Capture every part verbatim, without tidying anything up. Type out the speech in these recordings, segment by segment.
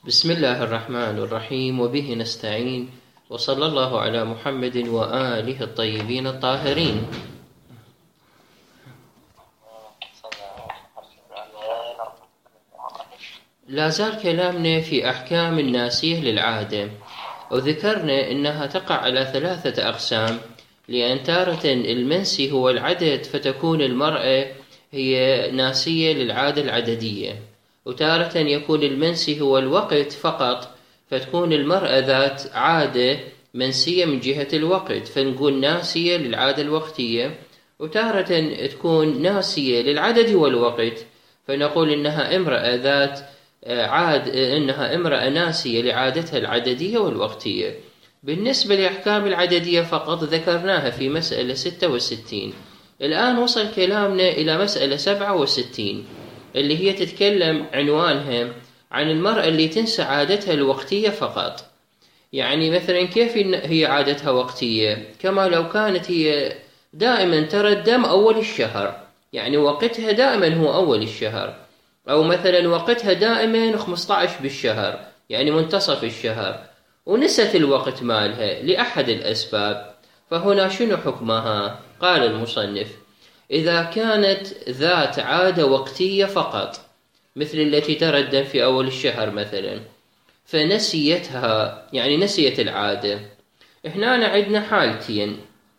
بسم الله الرحمن الرحيم، وبه نستعين، وصلى الله على محمد وآله الطيبين الطاهرين. لا زال كلامنا في أحكام الناسية للعادة، وذكرنا أنها تقع على ثلاثة أقسام، لأن تارة المنسي هو العدد فتكون المرأة هي ناسية للعادة العددية، وتارة يكون المنسي هو الوقت فقط فتكون المرأة ذات عادة منسية من جهة الوقت فنقول ناسية للعادة الوقتية، وتارة تكون ناسية للعدد والوقت فنقول إنها امرأة ذات عاد إنها امرأة ناسية لعادتها العددية والوقتية. بالنسبة لأحكام العددية فقط ذكرناها في مسألة ستة وستين. الآن وصل كلامنا إلى مسألة سبعة وستين اللي هي تتكلم عنوانها عن المرأة اللي تنسى عادتها الوقتية فقط. يعني مثلا كيف هي عادتها وقتية؟ كما لو كانت هي دائما ترى الدم أول الشهر، يعني وقتها دائما هو أول الشهر، أو مثلا وقتها دائما خمسة عشر بالشهر يعني منتصف الشهر، ونست الوقت مالها لأحد الأسباب، فهنا شنو حكمها؟ قال المصنف: إذا كانت ذات عادة وقتية فقط مثل التي ترى الدم في أول الشهر مثلا فنسيتها، يعني نسيت العادة. هنا عندنا حالتين: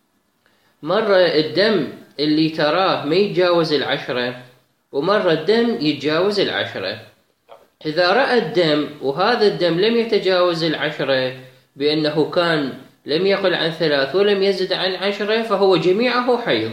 مرة الدم اللي تراه ما يتجاوز العشرة، ومرة الدم يتجاوز العشرة. إذا رأى الدم وهذا الدم لم يتجاوز العشرة بأنه كان لم يقل عن ثلاث ولم يزد عن عشرة فهو جميعه حيض.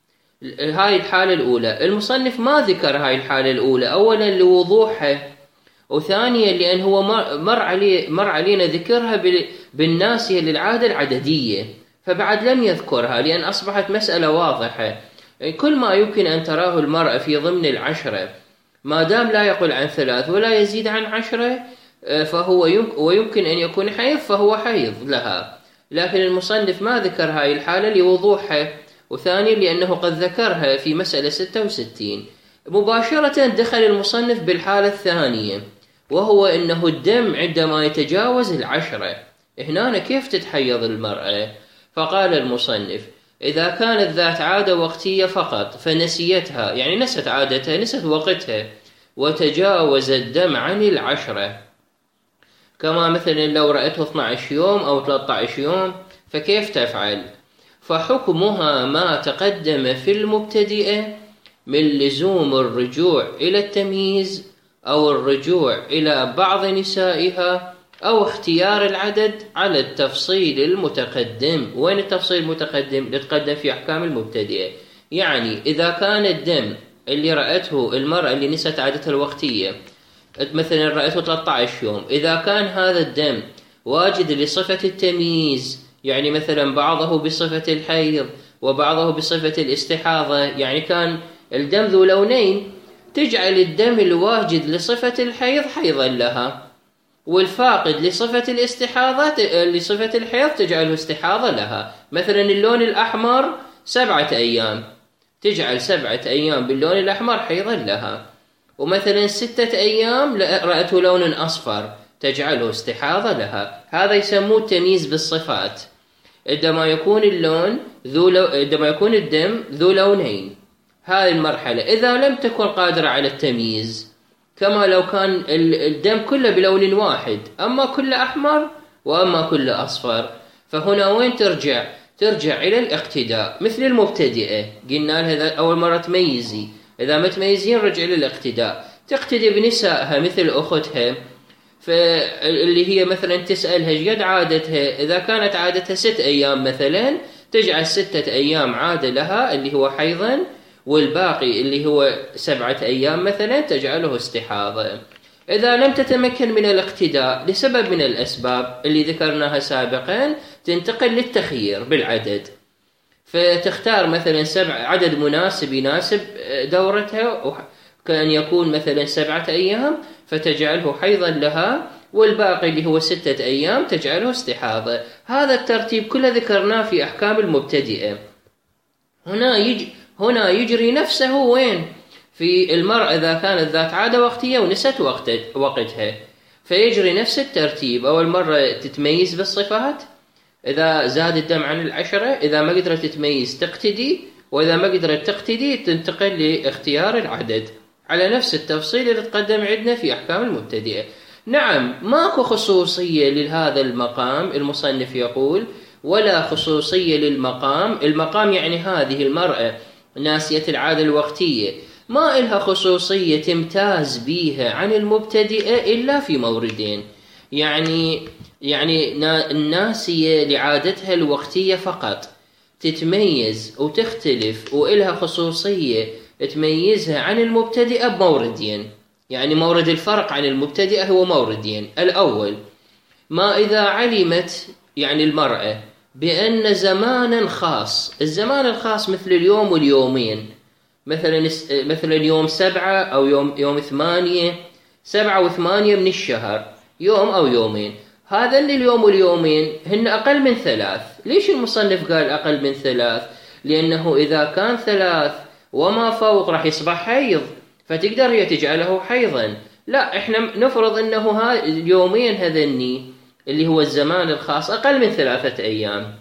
هاي الحالة الأولى. المصنف ما ذكر هاي الحالة الأولى، أولا لوضوحها، وثانيا لأن هو مر, علي مر علينا ذكرها بالناسية للعادة العددية، فبعد لم يذكرها لأن أصبحت مسألة واضحة. كل ما يمكن أن تراه المرأة في ضمن العشرة ما دام لا يقل عن ثلاث ولا يزيد عن عشرة فهو يمكن ويمكن أن يكون حيض فهو حيض لها، لكن المصنف ما ذكر هاي الحالة لوضوحها، وثانيا لأنه قد ذكرها في مسألة ستة وستين. مباشرة دخل المصنف بالحالة الثانية، وهو أنه الدم عندما يتجاوز العشرة. هنا كيف تتحيض المرأة؟ فقال المصنف: إذا كانت ذات عادة وقتية فقط فنسيتها، يعني نست عادتها نست وقتها، وتجاوز الدم عن العشرة، كما مثلا لو رأته اثني عشر يوم أو ثلاثة عشر يوم، فكيف تفعل؟ فحكمها ما تقدم في المبتدئة من لزوم الرجوع إلى التمييز أو الرجوع إلى بعض نسائها أو اختيار العدد على التفصيل المتقدم. وين التفصيل المتقدم؟ يتقدم في أحكام المبتدئة. يعني إذا كان الدم اللي رأته المرأة اللي نست عادتها الوقتية مثلا رأته ثلاثة عشر يوم، إذا كان هذا الدم واجد لصفة التمييز، يعني مثلا بعضه بصفة الحيض وبعضه بصفة الاستحاضة، يعني كان الدم ذو لونين، تجعل الدم الواجد لصفة الحيض حيضا لها، والفاقد لصفة الاستحاضة لصفة الحيض تجعله استحاضة لها. مثلا اللون الأحمر سبعة أيام، تجعل سبعة أيام باللون الأحمر حيضا لها، ومثلا ستة أيام رأته لون أصفر تجعله استحاضة لها. هذا يسموه التمييز بالصفات، عندما يكون اللون ذو لو... عندما يكون الدم ذو لونين. هذه المرحلة إذا لم تكن قادرة على التمييز، كما لو كان الدم كله بلون واحد، أما كله أحمر وأما كله أصفر، فهنا وين ترجع؟ ترجع إلى الاقتداء مثل المبتدئة. قلنا لها أول مرة تميزي، إذا ما تميزين رجع إلى الاقتداء، تقتدي بنسائها مثل أختها، فاللي هي مثلا تسألها قد عادتها، إذا كانت عادتها ست أيام مثلا تجعل ستة أيام عادة لها اللي هو حيضا، والباقي اللي هو سبعة أيام مثلا تجعله استحاضة. إذا لم تتمكن من الاقتداء لسبب من الأسباب اللي ذكرناها سابقا تنتقل للتخيير بالعدد، فتختار مثلا سبع عدد مناسب يناسب دورتها، كان يكون مثلا سبعة أيام فتجعله حيضا لها، والباقي اللي هو ستة أيام تجعله استحاضة. هذا الترتيب كله ذكرناه في أحكام المبتدئة. هنا يجي هنا يجري نفسه وين؟ في المرأة إذا كانت ذات عادة وقتية ونست وقتها. فيجري نفس الترتيب. أول مرة تتميز بالصفات، إذا زاد الدم عن العشرة، إذا ما قدرت تتميز تقتدي، وإذا ما قدرت تقتدي تنتقل لاختيار العدد على نفس التفصيل اللي تقدم عندنا في أحكام المبتدئة. نعم، ماكو خصوصية لهذا المقام، المصنف يقول ولا خصوصية للمقام. المقام يعني هذه المرأة ناسية العادة الوقتية ما إلها خصوصية تمتاز بيها عن المبتدئة إلا في موردين. يعني يعني الناسية لعادتها الوقتية فقط تتميز وتختلف وإلها خصوصية تميزها عن المبتدئة بموردين. يعني مورد الفرق عن المبتدئة هو موردين. الأول، ما إذا علمت يعني المرأة بأن زمانا خاص، الزمان الخاص مثل اليوم واليومين، مثلا مثلا يوم سبعة أو يوم يوم ثمانية، سبعة وثمانية من الشهر، يوم أو يومين، هذا اللي اليوم واليومين هن أقل من ثلاث. ليش المصنف قال أقل من ثلاث؟ لأنه إذا كان ثلاث وما فوق راح يصبح حيض، فتقدر هي تجعله حيضا. لا، احنا نفرض انه ها اليومين هذني اللي هو الزمان الخاص أقل من ثلاثة أيام،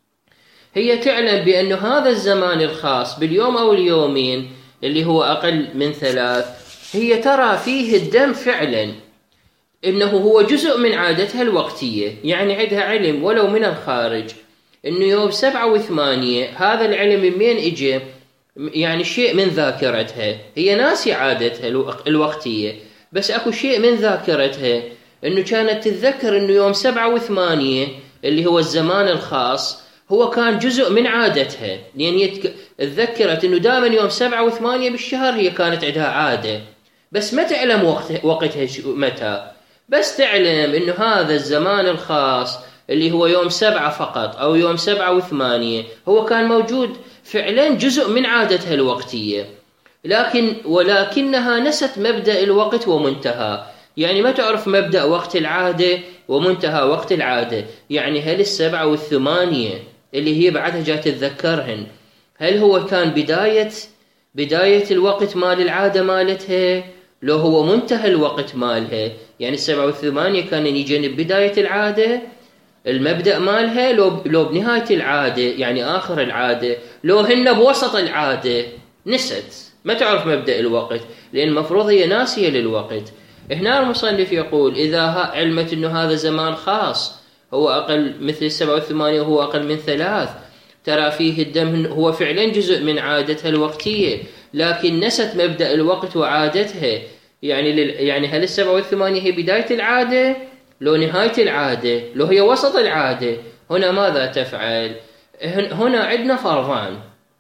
هي تعلم بأن هذا الزمان الخاص باليوم أو اليومين اللي هو أقل من ثلاث، هي ترى فيه الدم فعلا إنه هو جزء من عادتها الوقتية. يعني عندها علم ولو من الخارج إنه يوم سبعة وثمانية، هذا العلم من مين إجي؟ يعني شيء من ذاكرتها، هي ناسي عادتها الوقتية، بس أكو شيء من ذاكرتها إنه كانت تتذكر إنه يوم سبعة وثمانية اللي هو الزمان الخاص هو كان جزء من عادتها، لأن يتك... تذكرت إنه دائما يوم سبعة وثمانية بالشهر هي كانت عندها عادة، بس ما تعلم وقت... وقتها متى، بس تعلم إنه هذا الزمان الخاص اللي هو يوم سبعة فقط أو يوم سبعة وثمانية هو كان موجود فعلا جزء من عادتها الوقتية، لكن ولكنها نست مبدأ الوقت ومنتهى. يعني ما تعرف مبدأ وقت العادة ومنتهى وقت العادة. يعني هل السبعة والثمانية اللي هي بعدها جات تتذكرهن، هل هو كان بداية بداية الوقت مال العادة مالتها، لو هو منتهى الوقت مالها؟ يعني السبعة والثمانية كان يجي بداية العادة المبدأ مالها، لو لو بنهاية العادة يعني آخر العادة، لو هن بوسط العادة نست ما تعرف مبدأ الوقت، لأن المفروض هي ناسية للوقت. هنا المصنف يقول إذا علمت أنه هذا زمان خاص هو أقل مثل السبعة والثمانية وهو أقل من ثلاث، ترى فيه الدم هو فعلا جزء من عادتها الوقتية، لكن نست مبدأ الوقت وعادتها. يعني لل... يعني هل السبعة والثمانية هي بداية العادة، لو نهاية العادة، لو هي وسط العادة؟ هنا ماذا تفعل؟ هنا عندنا فرضان.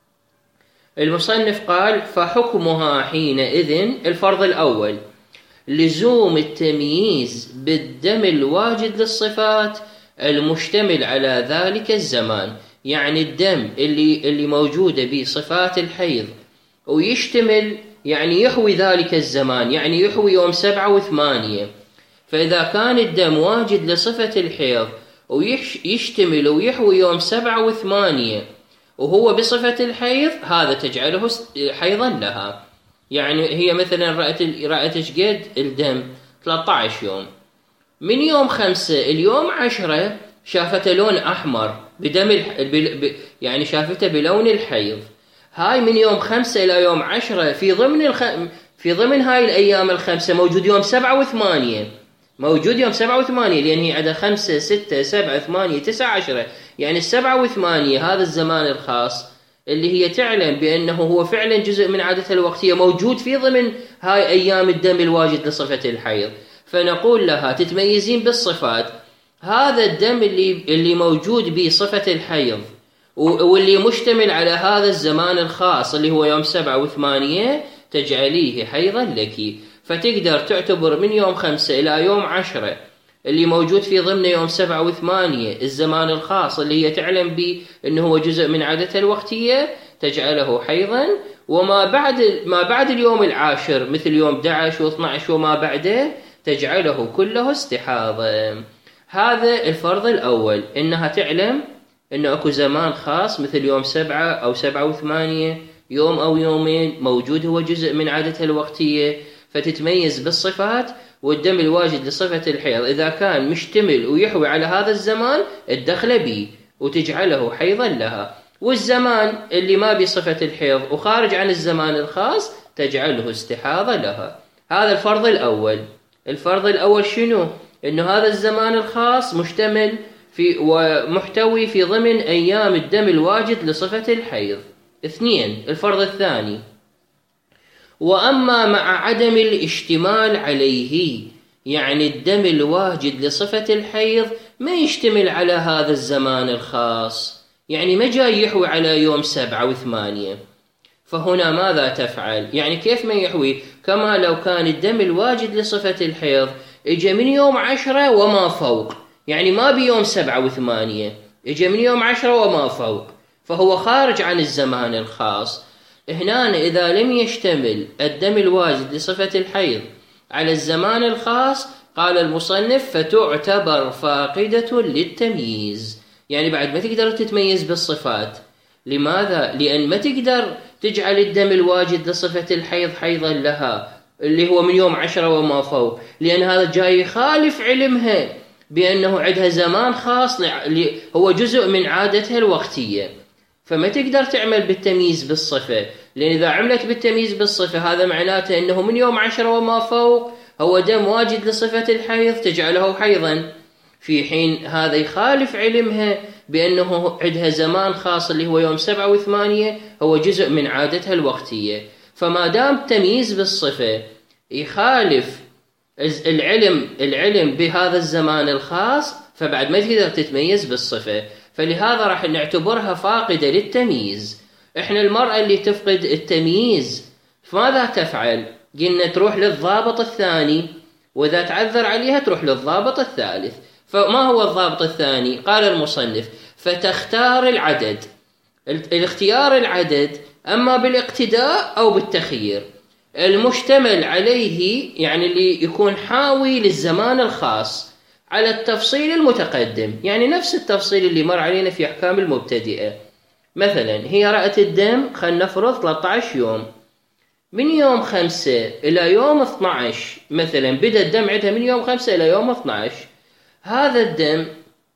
المصنف قال فحكمها حينئذ الفرض الأول لزوم التمييز بالدم الواجد للصفات المشتمل على ذلك الزمان. يعني الدم اللي اللي موجودة به صفات الحيض ويشتمل يعني يحوي ذلك الزمان، يعني يحوي يوم سبعة وثمانية. فإذا كان الدم واجد لصفة الحيض ويشتمل ويحوي يوم سبعة وثمانية وهو بصفة الحيض، هذا تجعله حيضا لها. يعني هي مثلا رأت رأت ايش قد الدم ثلاثة عشر يوم، من يوم خمسة اليوم عشرة شافته لون أحمر بدم الح... ب... يعني شافته بلون الحيض. هاي من يوم خمسة إلى يوم عشرة في ضمن الخ... في ضمن هاي الأيام الخمسة موجود يوم سبعة وثمانية، موجود يوم سبعة وثمانية، لأن هي عندها خمسة ستة سبعة ثمانية تسعة عشرة. يعني السبعة وثمانية هذا الزمان الخاص اللي هي تعلم بأنه هو فعلا جزء من عادتها الوقتية موجود في ضمن هاي أيام الدم الواجد لصفة الحيض. فنقول لها تتميزين بالصفات، هذا الدم اللي اللي موجود بصفة الحيض واللي مشتمل على هذا الزمان الخاص اللي هو يوم سبعة وثمانية تجعليه حيضا لك. فتقدر تعتبر من يوم خمسة إلى يوم عشرة اللي موجود في ضمن يوم سبعة وثمانية الزمان الخاص اللي هي تعلم به أنه هو جزء من عادتها الوقتية تجعله حيضا، وما بعد ما بعد اليوم العاشر مثل يوم أحد عشر واثني عشر وما بعده تجعله كله استحاضة. هذا الفرض الأول، إنها تعلم إنه أكو زمان خاص مثل يوم سبعة أو سبعة وثمانية، يوم أو يومين موجود هو جزء من عادتها الوقتية، فتتميز بالصفات. والدم الواجد لصفة الحيض إذا كان مشتمل ويحوي على هذا الزمان الدخل به وتجعله حيضا لها. والزمان اللي ما بصفة الحيض وخارج عن الزمان الخاص تجعله استحاضة لها. هذا الفرض الأول. الفرض الأول شنو؟ إنه هذا الزمان الخاص مشتمل في ومحتوي في ضمن أيام الدم الواجد لصفة الحيض. اثنين، الفرض الثاني: وأما مع عدم الاشتمال عليه، يعني الدم الواجد لصفة الحيض ما يشتمل على هذا الزمان الخاص، يعني ما جاي يحوي على يوم سبعة وثمانية، فهنا ماذا تفعل؟ يعني كيف ما يحوي؟ كما لو كان الدم الواجد لصفة الحيض اجى من يوم عشرة وما فوق، يعني ما بيوم سبعة وثمانية، اجى من يوم عشرة وما فوق، فهو خارج عن الزمان الخاص. هنا إذا لم يشتمل الدم الواجد لصفة الحيض على الزمان الخاص، قال المصنف فتعتبر فاقدة للتمييز، يعني بعد ما تقدر تتميز بالصفات. لماذا؟ لأن ما تقدر تجعل الدم الواجد لصفة الحيض حيضا لها اللي هو من يوم عشرة وما فوق، لأن هذا جاي يخالف علمها بأنه عندها زمان خاص هو جزء من عادتها الوقتية، فما تقدر تعمل بالتمييز بالصفة. لأن إذا عملت بالتمييز بالصفة هذا معناته أنه من يوم عشرة وما فوق هو دم واجد لصفة الحيض تجعله حيضا، في حين هذا يخالف علمها بأنه عندها زمان خاص اللي هو يوم سبعة وثمانية هو جزء من عادتها الوقتية. فما دام تمييز بالصفة يخالف العلم العلم بهذا الزمان الخاص، فبعد ما تقدر تتميز بالصفة، فلهذا راح نعتبرها فاقدة للتمييز. احنا المرأة اللي تفقد التمييز فماذا تفعل؟ قلنا تروح للضابط الثاني، وإذا تعذر عليها تروح للضابط الثالث. فما هو الضابط الثاني؟ قال المصنف فتختار العدد. الاختيار العدد أما بالاقتداء أو بالتخيير، المشتمل عليه يعني اللي يكون حاوي للزمان الخاص على التفصيل المتقدم، يعني نفس التفصيل اللي مر علينا في أحكام المبتدئة. مثلا هي رأت الدم خلينا نفرض ثلاثة عشر يوم، من يوم خمسة إلى يوم اثني عشر مثلا، بدأ الدم عندها من يوم خمسة إلى يوم اثني عشر. هذا الدم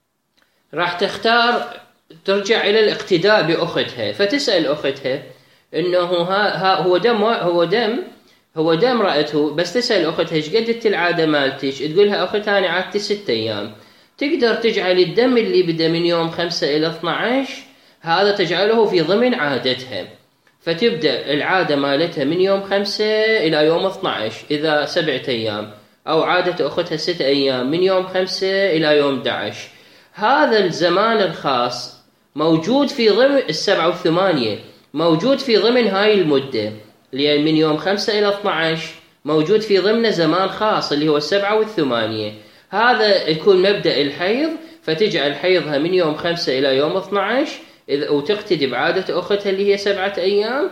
راح تختار ترجع إلى الاقتداء بأختها، فتسأل أختها إنه ها, ها هو دم هو دم هو دم رأته، بس تسأل أختها إيش قدت العادة مالتش؟ تقولها أختها أنا عادتي ستة أيام. تقدر تجعل الدم اللي بدأ من يوم خمسة إلى اثني عشر هذا تجعله في ضمن عادتها، فتبدأ العادة مالتها من يوم خمسة إلى يوم اثني عشر إذا سبعة أيام، أو عادة أختها ستة أيام من يوم خمسة إلى يوم أحد عشر. هذا الزمان الخاص موجود في ضمن السبعة والثمانية، موجود في ضمن هاي المدة، لأن من يوم خمسة إلى اثني عشر موجود في ضمن زمان خاص اللي هو السبعة والثمانية. هذا يكون مبدأ الحيض، فتجعل حيضها من يوم خمسة إلى يوم اثني عشر وتقتدي بعادة أختها اللي هي سبعة أيام،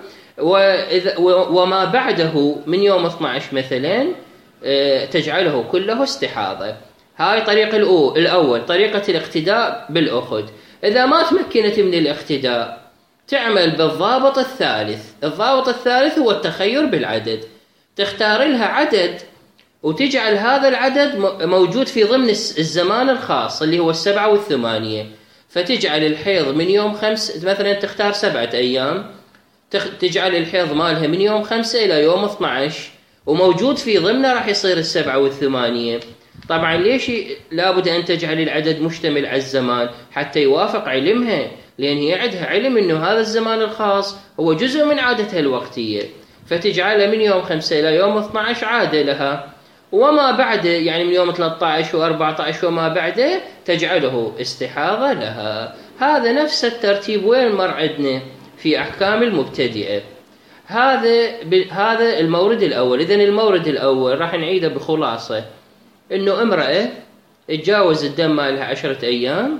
وما بعده من يوم اثني عشر مثلا تجعله كله استحاضة. هاي طريقة الأول، طريقة الاقتداء بالأخت. إذا ما تمكنت من الاقتداء تعمل بالضابط الثالث. الضابط الثالث هو التخير بالعدد، تختار لها عدد وتجعل هذا العدد موجود في ضمن الزمان الخاص اللي هو السبعة والثمانية، فتجعل الحيض من يوم خمس مثلا، تختار سبعة أيام، تجعل الحيض مالها من يوم خمسة إلى يوم اثني عشر، وموجود في ضمنه راح يصير السبعة والثمانية. طبعا ليش لابد أن تجعل العدد مشتمل على الزمان؟ حتى يوافق علمها، لأن هي عندها علم أنه هذا الزمان الخاص هو جزء من عادتها الوقتية، فتجعله من يوم خمسة إلى يوم اثني عشر عادة لها، وما بعده يعني من يوم ثلاثة عشر وأربعة عشر وما بعده تجعله استحاضة لها. هذا نفس الترتيب وين مر عندنا في أحكام المبتدئة. هذا هذا المورد الأول. إذن المورد الأول راح نعيده بخلاصة، إنه امرأة تجاوز الدم مالها عشرة أيام،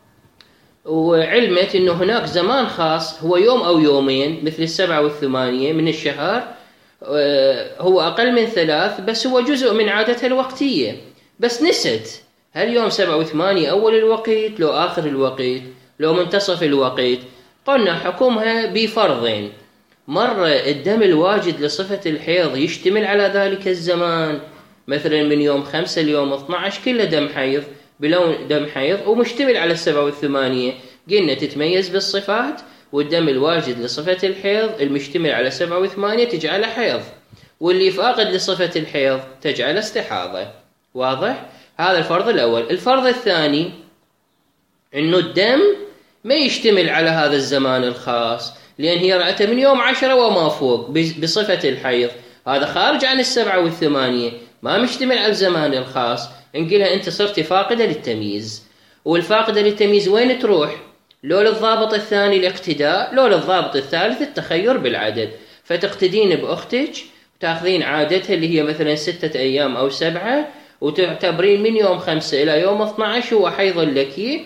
وعلمت إنه هناك زمان خاص هو يوم أو يومين مثل السبعة والثمانية من الشهر، هو أقل من ثلاث بس هو جزء من عادتها الوقتية، بس نست هل يوم سبعة وثمانية أول الوقت لو آخر الوقت لو منتصف الوقت. قلنا حكمها بفرضين، مرة الدم الواجد لصفة الحيض يشتمل على ذلك الزمان، مثلا من يوم خمسة ليوم اثني عشر كله دم حيض بلون دم حيض ومشتمل على السبعة والثمانية، قلنا تتميز بالصفات، والدم الواجد لصفة الحيض المشتمل على سبعة وثمانية تجعله حيض، واللي فاقد لصفة الحيض تجعله استحاضة. واضح؟ هذا الفرض الأول. الفرض الثاني إنه الدم ما يشتمل على هذا الزمان الخاص، لأن هي رأته من يوم عشرة وما فوق بصفة الحيض، هذا خارج عن السبعة والثمانية، ما مشتمل على الزمان الخاص، نقولها أنت صرت فاقدة للتمييز. والفاقدة للتمييز وين تروح؟ لو للضابط الثاني الاقتداء، لو للضابط الثالث التخير بالعدد. فتقتدين بأختك وتأخذين عادتها اللي هي مثلا ستة أيام أو سبعة، وتعتبرين من يوم خمسة إلى يوم اثني عشر هو حيض لك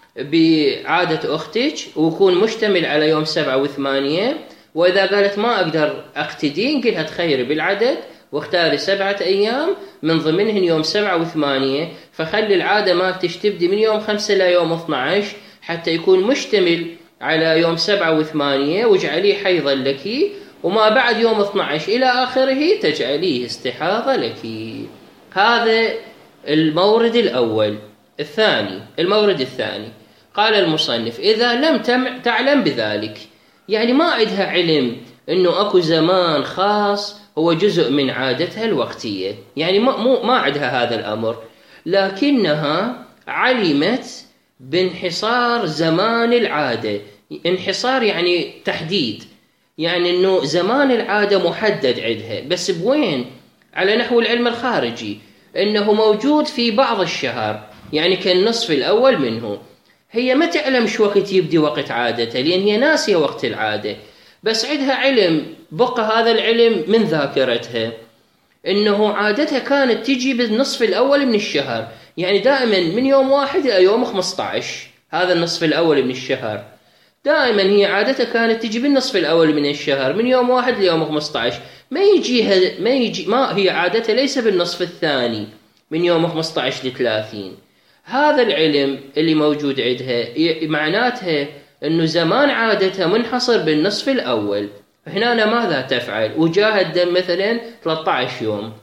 بعادة أختك، ويكون مشتمل على يوم سبعة وثمانية. وإذا قالت ما أقدر أقتدي، نقولها تخيري بالعدد واختاري سبعة أيام من ضمنهن يوم سبعة وثمانية، فخلي العادة مالتك تبدي من يوم خمسة إلى يوم اثني عشر حتى يكون مشتمل على يوم سبعة وثمانية، واجعليه حيضا لك، وما بعد يوم اثني عشر إلى آخره تجعليه استحاضة لك. هذا المورد الأول. الثاني، المورد الثاني، قال المصنف: إذا لم تعلم بذلك، يعني ما عندها علم أنه أكو زمان خاص هو جزء من عادتها الوقتية، يعني ما, ما عندها هذا الأمر، لكنها علمت بانحصار زمان العادة. انحصار يعني تحديد، يعني أنه زمان العادة محدد عندها، بس بوين؟ على نحو العلم الخارجي، أنه موجود في بعض الشهر، يعني كالنصف الأول منه. هي ما تعلم شو وقت يبدي وقت عادته، لأن هي ناسية وقت العادة، بس عندها علم، بقى هذا العلم من ذاكرتها، إنه عادتها كانت تجي بالنصف الأول من الشهر، يعني دائما من يوم واحد إلى يوم خمسة عشر، هذا النصف الأول من الشهر، دائما هي عادتها كانت تجي بالنصف الأول من الشهر من يوم واحد ليوم خمسة عشر، ما يجيها ما يجي ما هي عادتها ليس بالنصف الثاني من يوم خمسة عشر ل ثلاثين. هذا العلم اللي موجود عندها معناتها إنه زمان عادتها منحصر بالنصف الأول. هنا ماذا تفعل؟ وجاه الدم مثلا ثلاثة عشر يوم.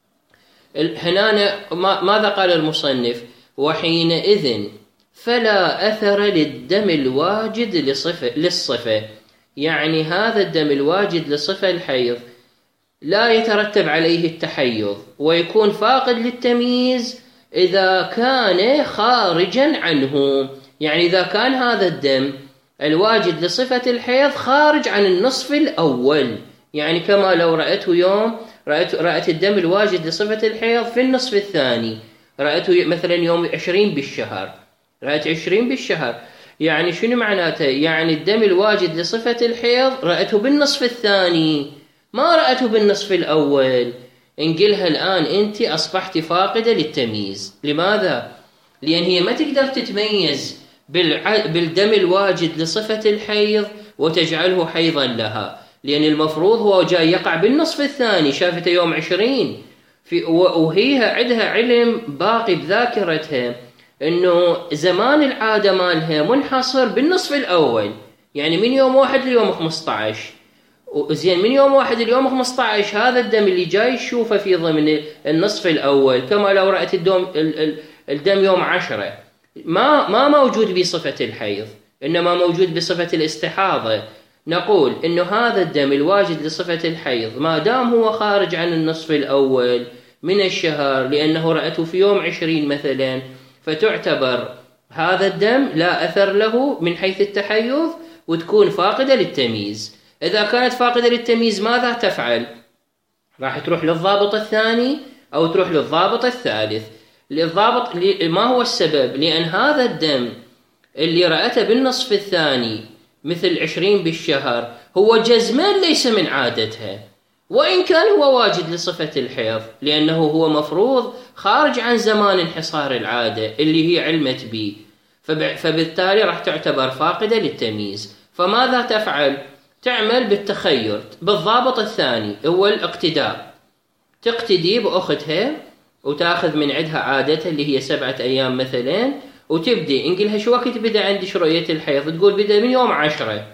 هنا ماذا قال المصنف؟ وحينئذ فلا أثر للدم الواجد لصفة للصفة، يعني هذا الدم الواجد لصفة الحيض لا يترتب عليه التحيض، ويكون فاقد للتمييز إذا كان خارجا عنه، يعني إذا كان هذا الدم الواجد لصفة الحيض خارج عن النصف الأول، يعني كما لو رأته يوم رأت, رأت الدم الواجد لصفة الحيض في النصف الثاني، رأته مثلا يوم عشرين بالشهر، رأت عشرين بالشهر، يعني شنو معناته؟ يعني الدم الواجد لصفة الحيض رأته بالنصف الثاني، ما رأته بالنصف الأول. نقلها الآن أنت أصبحت فاقدة للتمييز. لماذا؟ لأن هي ما تقدر تتميز بالدم الواجد لصفة الحيض وتجعله حيضا لها، لأن المفروض هو جاي يقع بالنصف الثاني، شافته يوم عشرين، في وهي عندها علم باقي بذاكرتها إنه زمان العادة مالها منحصر بالنصف الأول، يعني من يوم واحد ليوم خمسة عشر. زين من يوم واحد اليوم خمسة عشر هذا الدم اللي جاي يشوفه في ضمن النصف الأول، كما لو رأت الدم الدم يوم عشرة، ما ما موجود بصفة الحيض، إنما موجود بصفة الاستحاضة. نقول إنه هذا الدم الواجد لصفة الحيض ما دام هو خارج عن النصف الأول من الشهر، لأنه رأته في يوم عشرين مثلا، فتعتبر هذا الدم لا أثر له من حيث التحيض، وتكون فاقدة للتمييز. إذا كانت فاقدة للتمييز ماذا تفعل؟ راح تروح للضابط الثاني أو تروح للضابط الثالث. للضابط ما هو السبب؟ لأن هذا الدم اللي رأته بالنصف الثاني مثل عشرين بالشهر هو جزما ليس من عادتها، وإن كان هو واجد لصفة الحيض، لأنه هو مفروض خارج عن زمان انحصار العادة اللي هي علمت به، فبالتالي راح تعتبر فاقدة للتمييز. فماذا تفعل؟ تعمل بالتخير بالضابط الثاني هو الاقتداء، تقتدي بأختها وتاخذ من عندها عادتها اللي هي سبعة أيام مثلا، وتبدي نقلها شو وقت بدأ عندك رؤية الحيض؟ تقول بدأ من يوم عشرة،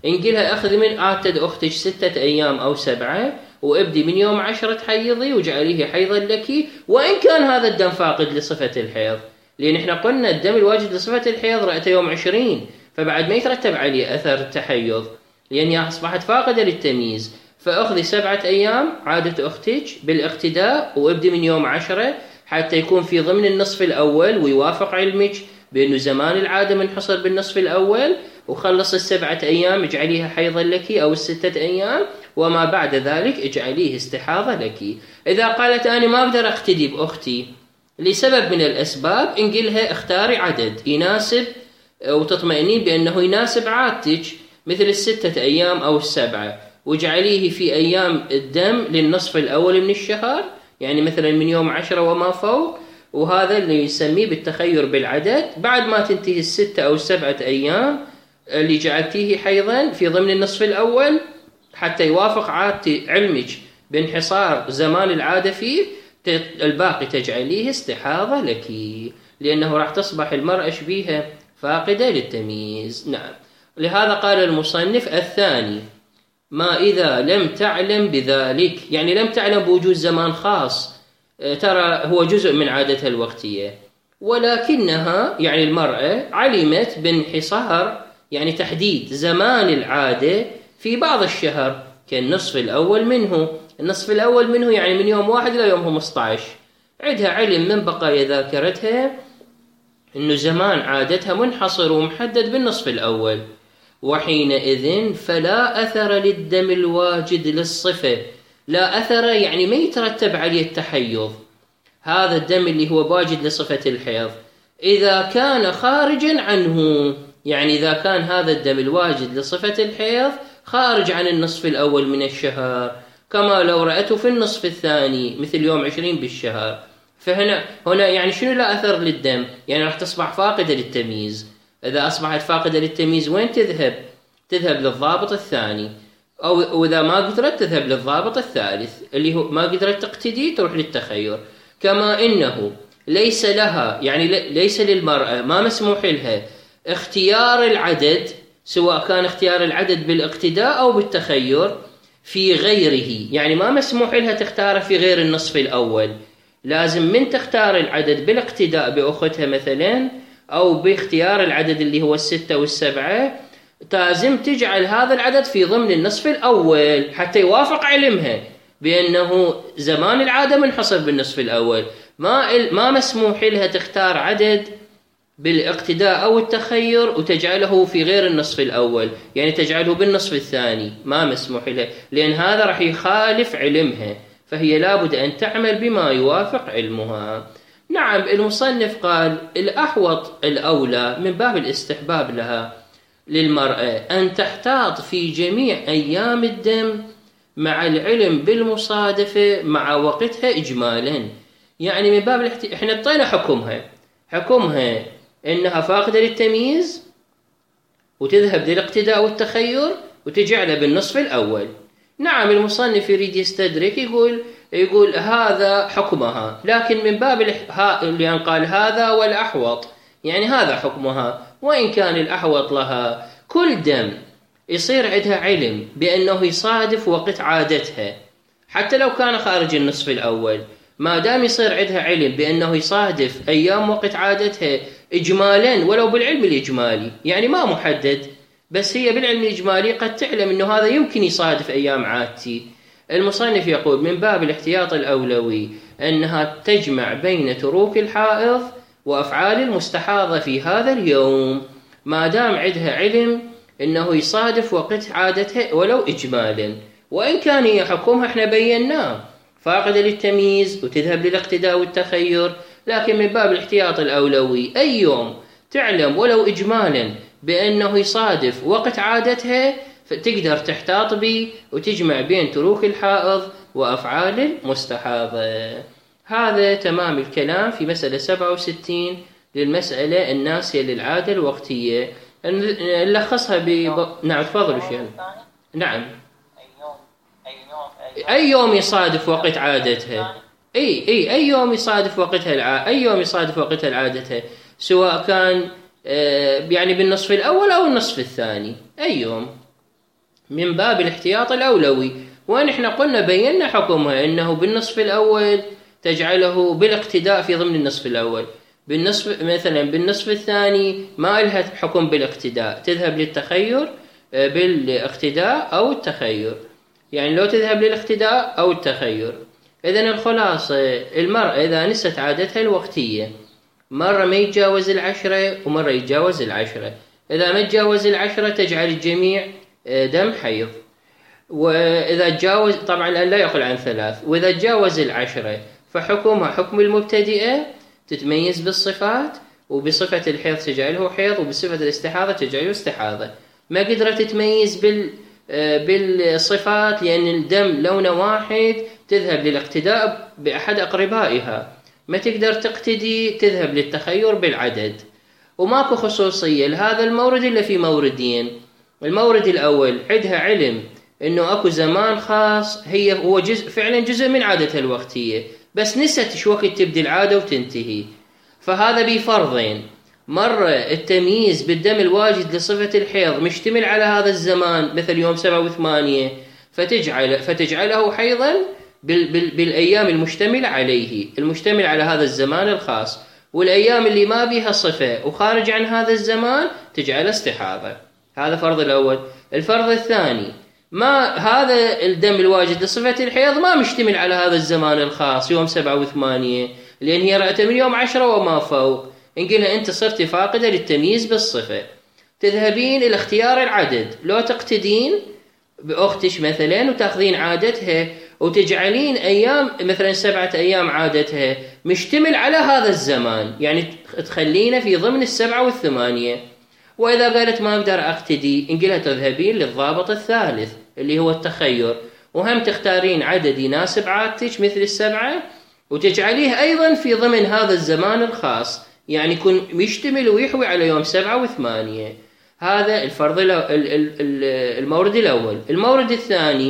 نقلها أخذ من عادة أختك ستة أيام أو سبعة، وابدي من يوم عشرة تحيضي وجعليه حيضا لك، وإن كان هذا الدم فاقد لصفة الحيض، لأن إحنا قلنا الدم الواجد لصفة الحيض رأته يوم عشرين، فبعد ما يترتب عليه أثر التحيض لأنها أصبحت فاقدة للتمييز. فأخذي سبعة أيام عادة أختك بالاقتداء، وابدي من يوم عشرة حتى يكون في ضمن النصف الأول ويوافق علمك بأنه زمان العادة منحصر بالنصف الأول، وخلص السبعة أيام اجعليها حيضا لك أو الستة أيام، وما بعد ذلك اجعليه استحاضة لك. إذا قالت أنا ما أقدر أقتدي بأختي لسبب من الأسباب، انقلها اختاري عدد يناسب وتطمئنين بأنه يناسب عادتك، مثل الستة أيام أو السبعة، واجعليه في أيام الدم للنصف الأول من الشهر، يعني مثلا من يوم عشرة وما فوق، وهذا اللي يسميه بالتخير بالعدد. بعد ما تنتهي الستة أو السبعة أيام اللي جعلتيه حيضا في ضمن النصف الأول حتى يوافق عادة علمك بانحصار زمان العادة فيه، الباقي تجعليه استحاضة لك، لأنه راح تصبح المرأة شبيهة فاقدة للتمييز. نعم، لهذا قال المصنف الثاني ما إذا لم تعلم بذلك، يعني لم تعلم بوجود زمان خاص ترى هو جزء من عادتها الوقتية، ولكنها يعني المرأة علمت بانحصار يعني تحديد زمان العادة في بعض الشهر كالنصف الأول منه. النصف الأول منه يعني من يوم واحد إلى يوم خمسة عشر، عندها علم من بقايا ذاكرتها إنه زمان عادتها منحصر ومحدد بالنصف الأول، وحينئذ فلا أثر للدم الواجد للصفة. لا أثر يعني ما يترتب عليه التحيض، هذا الدم اللي هو واجد لصفة الحيض إذا كان خارجا عنه، يعني إذا كان هذا الدم الواجد لصفة الحيض خارج عن النصف الأول من الشهر، كما لو رأته في النصف الثاني مثل يوم عشرين بالشهر. فهنا هنا يعني شنو لا أثر للدم؟ يعني راح تصبح فاقدة للتمييز. إذا أصبحت فاقدة للتمييز وين تذهب؟ تذهب للضابط الثاني، أو إذا ما قدرت تذهب للضابط الثالث اللي هو ما قدرت تقتدي تروح للتخير. كما إنه ليس لها يعني ليس للمرأة ما مسموح لها اختيار العدد، سواء كان اختيار العدد بالاقتداء أو بالتخير في غيره، يعني ما مسموح لها تختار في غير النصف الأول، لازم من تختار العدد بالاقتداء بأختها مثلا أو باختيار العدد اللي هو الستة والسبعة، لازم تجعل هذا العدد في ضمن النصف الأول حتى يوافق علمها بأنه زمان العادة منحصر بالنصف الأول. ما ما مسموح لها تختار عدد بالاقتداء أو التخير وتجعله في غير النصف الأول، يعني تجعله بالنصف الثاني، ما مسموح لها، لأن هذا رح يخالف علمها، فهي لابد أن تعمل بما يوافق علمها. نعم، المصنف قال الأحوط الأولى من باب الاستحباب لها للمرأة أن تحتاط في جميع أيام الدم مع العلم بالمصادفة مع وقتها إجمالا، يعني من باب الاحت... احنا اعطينا حكمها حكمها إنها فاقدة للتمييز وتذهب للاقتداء والتخير وتجعلها بالنصف الأول. نعم، المصنف يريد يستدرك، يقول يقول هذا حكمها، لكن من باب اللي قال هذا والأحوط، يعني هذا حكمها، وإن كان الأحوط لها كل دم يصير عندها علم بأنه يصادف وقت عادتها حتى لو كان خارج النصف الأول، ما دام يصير عندها علم بأنه يصادف أيام وقت عادتها إجمالا ولو بالعلم الإجمالي، يعني ما محدد، بس هي بالعلم الإجمالي قد تعلم أنه هذا يمكن يصادف أيام عادتي. المصنف يقول من باب الاحتياط الأولوي أنها تجمع بين تروك الحائض وأفعال المستحاضة في هذا اليوم ما دام عندها علم أنه يصادف وقت عادتها ولو إجمالا، وإن كان هي حكمها احنا بيناه فاقدة للتمييز وتذهب للاقتداء والتخير، لكن من باب الاحتياط الأولوي أي يوم تعلم ولو إجمالا بأنه يصادف وقت عادتها فتقدر تحتاط به وتجمع بين تروك الحائض وأفعال المستحاضة. هذا تمام الكلام في مسألة سبعة وستين للمسألة الناسية للعادة الوقتية. نلخصها ب نعم تفضلوا شيخ. نعم، أي يوم يصادف وقت عادتها، أي أي أي يوم يصادف وقتها الع... أي يوم يصادف وقتها عادتها، سواء كان يعني بالنصف الأول أو النصف الثاني، أي يوم. من باب الاحتياط الأولوي. ونحن قلنا بينا حكمها أنه بالنصف الأول تجعله بالاقتداء في ضمن النصف الأول، بالنصف مثلا بالنصف الثاني ما لها حكم بالاقتداء، تذهب للتخير بالاقتداء أو التخير، يعني لو تذهب للاقتداء أو التخير. إذن الخلاصة المرأة إذا نست عادتها الوقتية مرة ما يتجاوز العشرة ومرة يتجاوز العشرة، إذا ما تجاوز العشرة تجعل الجميع دم حيض، وإذا تجاوز طبعا لا يقل عن ثلاث، وإذا تجاوز العشرة فحكمها حكم المبتدئة، تتميز بالصفات، وبصفة الحيض تجعله حيض، وبصفة الاستحاضة تجعله استحاضة. ما قدرت تتميز بال بالصفات لأن الدم لونه واحد تذهب للاقتداء بأحد أقربائها، ما تقدر تقتدي تذهب للتخير بالعدد. وماكو خصوصية لهذا المورد إلا في موردين. المورد الأول عندها علم إنه أكو زمان خاص هي هو جزء فعلا جزء من عادتها الوقتية، بس نست شو وقت تبدي العادة وتنتهي، فهذا بفرضين: مرة التمييز بالدم الواجد لصفة الحيض مشتمل على هذا الزمان مثل يوم سبعة وثمانية فتجعل فتجعله حيضا بال بال بالأيام المشتملة عليه، المشتمل على هذا الزمان الخاص، والأيام اللي ما بها صفة وخارج عن هذا الزمان تجعل استحاضة. هذا فرض الأول. الفرض الثاني: ما هذا الدم الواجد لصفة الحيض ما مشتمل على هذا الزمان الخاص يوم سبعة وثمانية، لأن هي رأته من يوم عشرة وما فوق. نقولها أنت صرت فاقدة للتمييز بالصفة، تذهبين إلى اختيار العدد، لو تقتدين بأختش مثلا وتأخذين عادتها وتجعلين أيام مثلا سبعة أيام عادتها مشتمل على هذا الزمان، يعني تخلينا في ضمن السبعة والثمانية. وإذا قالت ما أقدر أقتدي نقولها تذهبين للضابط الثالث اللي هو التخير، وهم تختارين عدد يناسب عادتك مثل السبعة وتجعليه أيضا في ضمن هذا الزمان الخاص، يعني يكون يشتمل ويحوي على يوم سبعة وثمانية. هذا الفرض المورد الأول. المورد الثاني: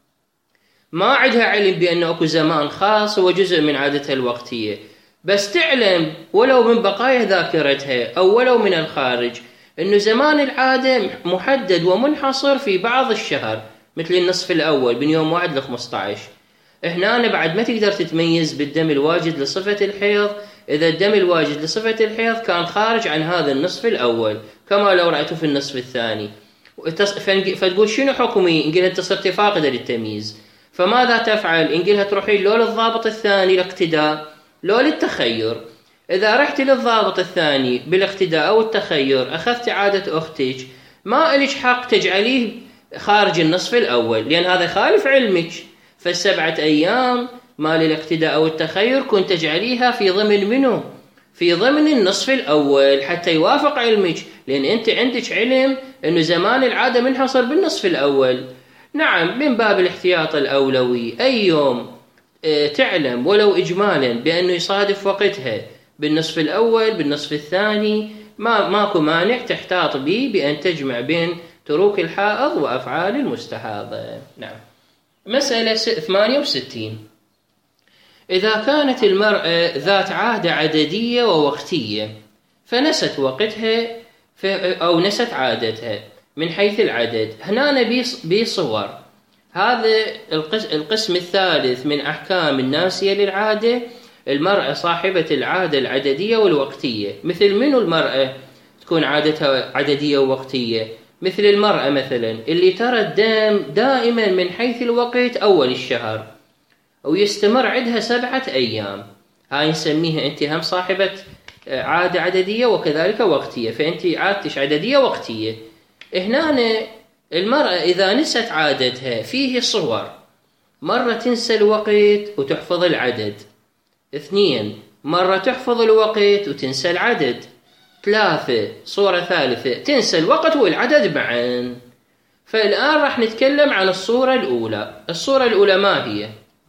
ما عندها علم بأنه أكو زمان خاص هو جزء من عادتها الوقتية، بس تعلم ولو من بقايا ذاكرتها أو ولو من الخارج أنه زمان العادة محدد ومنحصر في بعض الشهر مثل النصف الأول من يوم واحد لخمسة عشر. هنا بعد ما تقدر تتميز بالدم الواجد لصفة الحيض إذا الدم الواجد لصفة الحيض كان خارج عن هذا النصف الأول كما لو رأيته في النصف الثاني، فتقول شنو حكمي؟ نقولها أنت صرت فاقدة للتمييز، فماذا تفعل؟ نقولها تروحين لو للضابط الثاني الاقتداء لو للتخير. إذا رحت للضابط الثاني بالاقتداء أو التخير أخذت عادة أختك، ما إليش حق تجعليه خارج النصف الأول لأن هذا خالف علمك، فالسبعة أيام ما للاقتداء أو التخير كنت تجعليها في ضمن منه؟ في ضمن النصف الأول حتى يوافق علمك، لأن أنت عندك علم أنه زمان العادة منحصر بالنصف الأول. نعم من باب الاحتياط الأولوي أي يوم تعلم ولو إجمالا بأنه يصادف وقتها بالنصف الأول بالنصف الثاني ما ماكو مانع تحتاط به بأن تجمع بين تروك الحائض وأفعال المستحاضة. نعم. مسألة ثمانية وستين: إذا كانت المرأة ذات عادة عددية ووقتية فنست وقتها أو نست عادتها من حيث العدد، هنا بصور. هذا القسم الثالث من أحكام الناسية للعادة، المرأة صاحبة العادة العددية والوقتية. مثل منو المرأة تكون عادتها عددية ووقتية؟ مثل المرأة مثلا اللي ترى الدم دائما من حيث الوقت أول الشهر ويستمر عندها سبعة أيام، هاي نسميها أنت هم صاحبة عادة عددية وكذلك وقتية، فأنت عادتش عددية وقتية. هنا المرأة إذا نست عادتها فيه صور: مرة تنسى الوقت وتحفظ العدد، اثنين مرة تحفظ الوقت وتنسى العدد، ثلاثة صورة ثالثة تنسى الوقت والعدد معا. فالآن راح نتكلم عن الصورة الأولى. الصورة الأولى ما هي؟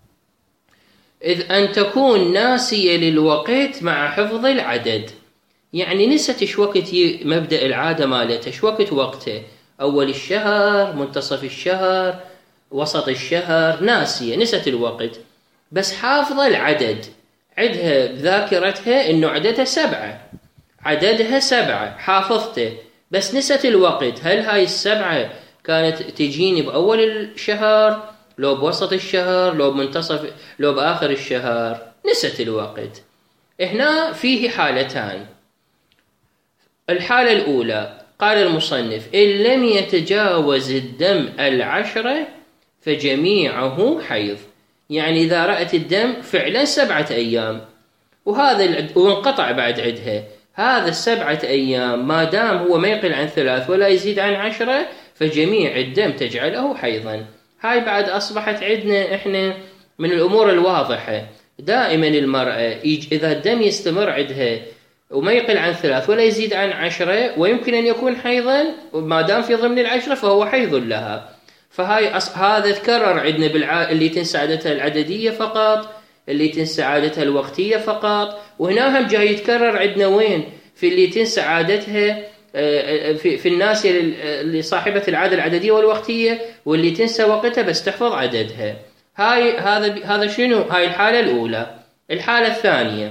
إذ أن تكون ناسية للوقت مع حفظ العدد، يعني نست ايش وقت مبدأ العادة مالتها، ايش وقت وقته، أول الشهر، منتصف الشهر، وسط الشهر، ناسية نست الوقت بس حافظة العدد، عدها بذاكرتها إنه عددها سبعة، عددها سبعة حافظته بس نست الوقت. هل هاي السبعة كانت تجيني بأول الشهر لو بوسط الشهر لو بمنتصف لو بآخر الشهر، نست الوقت. هنا فيه حالتان. الحالة الأولى قال المصنف: إن لم يتجاوز الدم العشرة فجميعه حيض. يعني إذا رأت الدم فعلا سبعة أيام وهذا وانقطع بعد عدها، هذا السبعة أيام ما دام هو ما يقل عن ثلاث ولا يزيد عن عشرة فجميع الدم تجعله حيضا. هاي بعد أصبحت عندنا إحنا من الأمور الواضحة. دائما المرأة إذا الدم يستمر عندها وما يقل عن ثلاث ولا يزيد عن عشرة ويمكن أن يكون حيضا، وما دام في ضمن العشرة فهو حيض لها. فهاي أص... هذا تكرر عندنا بالع... اللي تنسى عادتها العددية فقط، اللي تنسى عادتها الوقتية فقط. وهنا هم جاي يتكرر عندنا وين؟ في اللي تنسى عادتها في, في الناس اللي صاحبة العادة العددية والوقتية، واللي تنسى وقتها بس تحفظ عددها. هاي هذا هذا شنو؟ هاي الحالة الأولى. الحالة الثانية: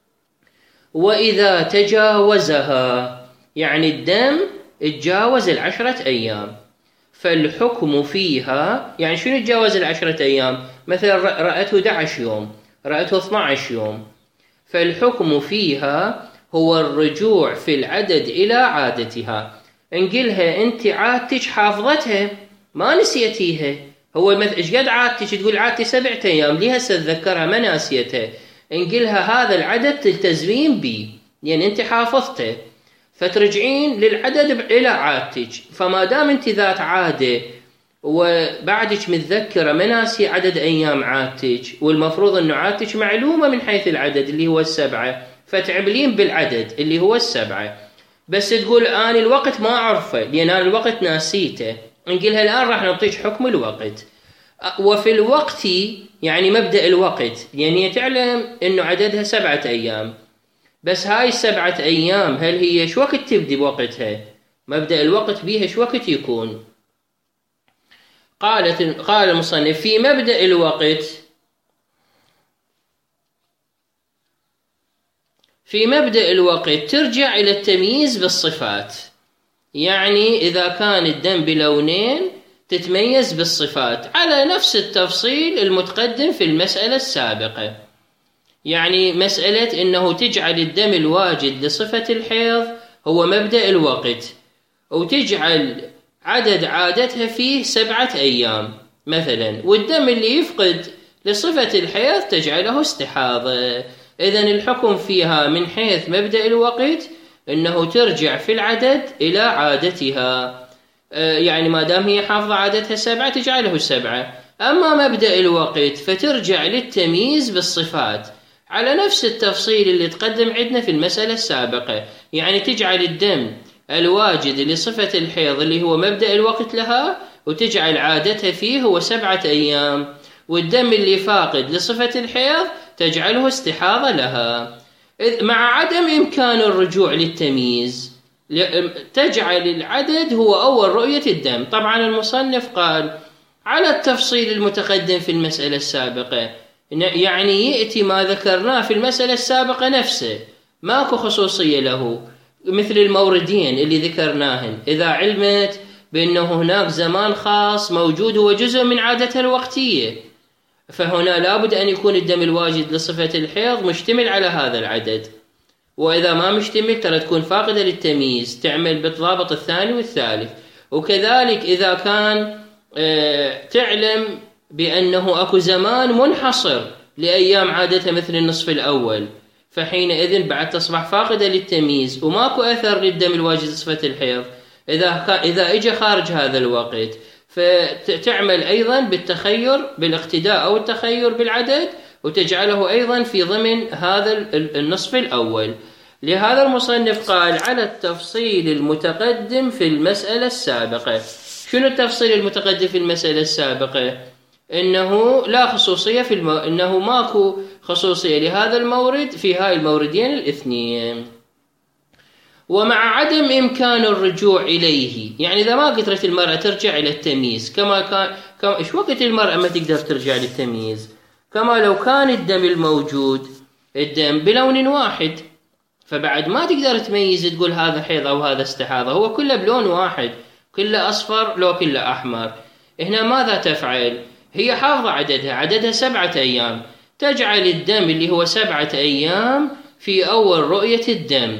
وإذا تجاوزها، يعني الدم تجاوز العشرة أيام، فالحكم فيها، يعني شنو تجاوز العشرة أيام؟ مثلا رأته أحد عشر يوم، رأته اثني عشر يوم، فالحكم فيها هو الرجوع في العدد إلى عادتها. نقلها أنت عادتك حافظتها ما نسيتيها، هو ايش قد عادتك؟ تقول عادتي سبعة أيام، ليه هسه تذكرها ما ناسيتها؟ نقلها هذا العدد تلتزمين به لأن أنت حافظته، فترجعين للعدد إلى عادتك. فما دام أنت ذات عادة وبعدك متذكرة مناسي عدد أيام عادتك، والمفروض أنه عادتك معلومة من حيث العدد اللي هو السبعة، فتعملين بالعدد اللي هو السبعة. بس تقول أنا الوقت ما أعرفه لأن أنا الوقت ناسيته، نقولها الآن راح نعطيك حكم الوقت. وفي الوقت يعني مبدأ الوقت، يعني هي تعلم أنه عددها سبعة أيام، بس هاي السبعة أيام هل هي شو وقت تبدي بوقتها؟ مبدأ الوقت بيها شو وقت يكون؟ قالت قال المصنف: في مبدأ الوقت في مبدأ الوقت ترجع إلى التمييز بالصفات. يعني إذا كان الدم بلونين تتميز بالصفات على نفس التفصيل المتقدم في المسألة السابقة. يعني مسألة إنه تجعل الدم الواجد لصفة الحيض هو مبدأ الوقت، وتجعل عدد عادتها فيه سبعة أيام مثلا، والدم اللي يفقد لصفة الحيض تجعله استحاضة. إذن الحكم فيها من حيث مبدأ الوقت إنه ترجع في العدد إلى عادتها، يعني ما دام هي حافظة عادتها سبعة تجعله سبعة. أما مبدأ الوقت فترجع للتمييز بالصفات على نفس التفصيل اللي تقدم عندنا في المسألة السابقة. يعني تجعل الدم الواجد لصفة الحيض اللي هو مبدأ الوقت لها وتجعل عادتها فيه هو سبعة أيام، والدم اللي فاقد لصفة الحيض تجعله استحاضة لها، مع عدم إمكان الرجوع للتمييز تجعل العدد هو أول رؤية الدم. طبعا المصنف قال على التفصيل المتقدم في المسألة السابقة، يعني يأتي ما ذكرناه في المسألة السابقة نفسه، ماكو خصوصية له، مثل الموردين اللي ذكرناهن. إذا علمت بأنه هناك زمان خاص موجود هو جزء من عادتها الوقتية، فهنا لابد أن يكون الدم الواجد لصفة الحيض مشتمل على هذا العدد، وإذا ما مشتمل ترى تكون فاقدة للتمييز، تعمل بالضابط الثاني والثالث. وكذلك إذا كان اه تعلم بأنه أكو زمان منحصر لأيام عادتها مثل النصف الأول، فحينئذ بعد تصبح فاقدة للتمييز وماكو أثر للدم الواجد لصفة الحيض. إذا إذا إجا خارج هذا الوقت فتعمل أيضا بالتخير بالاقتداء أو التخير بالعدد وتجعله أيضا في ضمن هذا النصف الأول. لهذا المصنف قال على التفصيل المتقدم في المسألة السابقة. شنو التفصيل المتقدم في المسألة السابقة؟ إنه لا خصوصية في المو... إنه ماكو خصوصية لهذا المورد في هاي الموردين الاثنين، ومع عدم إمكان الرجوع إليه. يعني إذا ما قدرت المرأة ترجع إلى التمييز كما كان كما إيش وقت المرأة ما تقدر ترجع للتمييز؟ كما لو كان الدم الموجود الدم بلون واحد، فبعد ما تقدر تميز تقول هذا حيض أو هذا استحاضة، هو كله بلون واحد، كله أصفر لو كله أحمر. هنا ماذا تفعل؟ هي حافظة عددها، عددها سبعة أيام، تجعل الدم اللي هو سبعة أيام في أول رؤية الدم،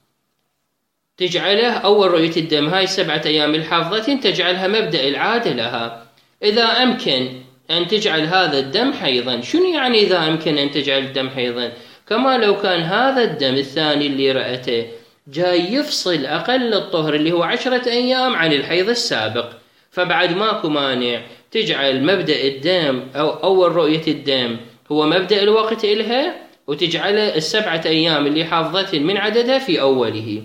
تجعله أول رؤية الدم. هاي السبعة أيام الحافظة تجعلها مبدأ العادة لها. إذا أمكن أن تجعل هذا الدم حيضا. شنو يعني إذا أمكن أن تجعل الدم حيضا؟ كما لو كان هذا الدم الثاني اللي رأته جاي يفصل أقل الطهر اللي هو عشرة أيام عن الحيض السابق، فبعد ماكو مانع تجعل مبدأ الدم أو أول رؤية الدم هو مبدأ الوقت إلها، وتجعل السبعة أيام اللي حافظتهن من عددها في أوله.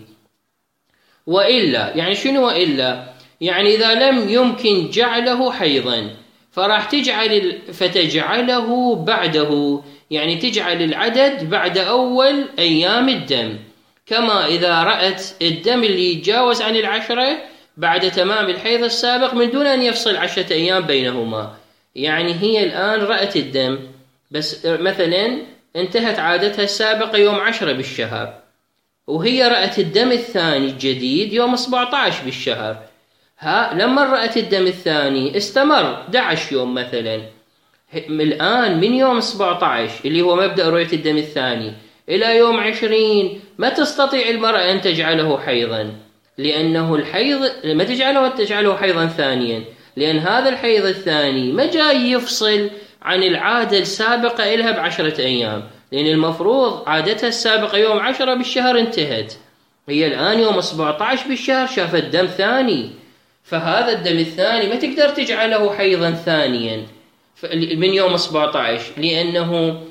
وإلا يعني شنو وإلا؟ يعني إذا لم يمكن جعله حيضا فراح تجعل فتجعله بعده، يعني تجعل العدد بعد أول أيام الدم، كما إذا رأت الدم اللي يتجاوز عن العشرة بعد تمام الحيض السابق من دون أن يفصل عشرة أيام بينهما. يعني هي الآن رأت الدم، بس مثلا انتهت عادتها السابقة يوم عشرة بالشهر، وهي رأت الدم الثاني الجديد يوم سبعة عشر بالشهر. ها لما رأت الدم الثاني استمر أحد عشر يوم مثلا، الآن من يوم سبعة عشر اللي هو مبدأ رؤية الدم الثاني إلى يوم عشرين ما تستطيع المرأة أن تجعله حيضا، لأنه الحيض ما تجعله تجعله حيضا ثانيا، لأن هذا الحيض الثاني ما جاي يفصل عن العادة السابقة إلها بعشرة أيام، لأن المفروض عادتها السابقة يوم عشرة بالشهر انتهت، هي الآن يوم سبعة عشر بالشهر شافت دم ثاني، فهذا الدم الثاني ما تقدر تجعله حيضا ثانيا من يوم سبعة عشر، لأنه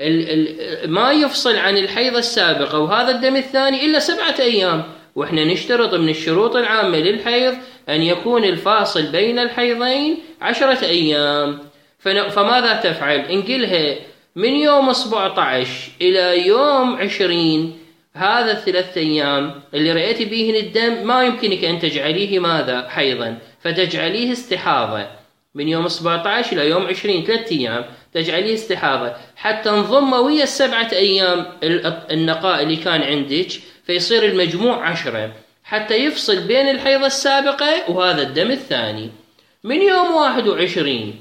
ما يفصل عن الحيض السابق وهذا الدم الثاني إلا سبعة أيام، وإحنا نشترط من الشروط العامة للحيض أن يكون الفاصل بين الحيضين عشرة أيام. فماذا تفعل؟ انقلها من يوم سبعة عشر إلى يوم عشرين، هذا الثلاث أيام اللي رأيت بيهن الدم ما يمكنك أن تجعليه ماذا؟ حيضا، فتجعليه استحاضة. من يوم سبعة عشر إلى يوم عشرين ثلاث أيام تجعليه استحاضة حتى انضم ويا السبعة أيام النقاء اللي كان عندك، فيصير المجموع عشرة، حتى يفصل بين الحيضة السابقة وهذا الدم الثاني. من يوم واحد وعشرين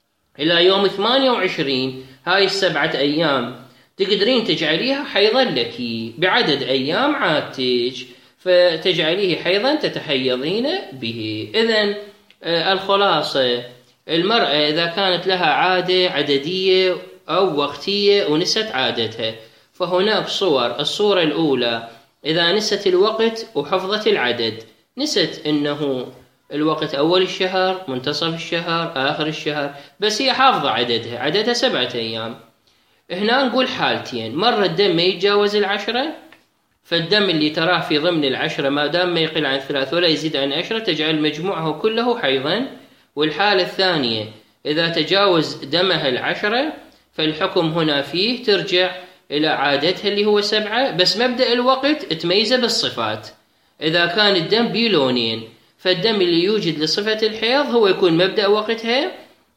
إلى يوم ثمانية وعشرين هاي السبعة أيام تقدرين تجعليها حيضا لك بعدد أيام عادتك، فتجعليه حيضا تتحيضين به. إذن الخلاصة، المرأة إذا كانت لها عادة عددية أو وقتية ونست عادتها، فهناك صور. الصورة الأولى إذا نست الوقت وحفظت العدد، نست إنه الوقت أول الشهر، منتصف الشهر، آخر الشهر، بس هي حافظة عددها، عددها سبعة أيام. هنا نقول حالتين: مرة الدم ما يتجاوز العشرة، فالدم اللي تراه في ضمن العشرة ما دام ما يقل عن ثلاث ولا يزيد عن عشرة تجعل مجموعه كله حيضا. والحالة الثانية إذا تجاوز دمها العشرة، فالحكم هنا فيه ترجع إلى عادتها اللي هو سبعة، بس مبدأ الوقت تميزه بالصفات. إذا كان الدم بلونين، فالدم اللي يوجد لصفة الحيض هو يكون مبدأ وقتها،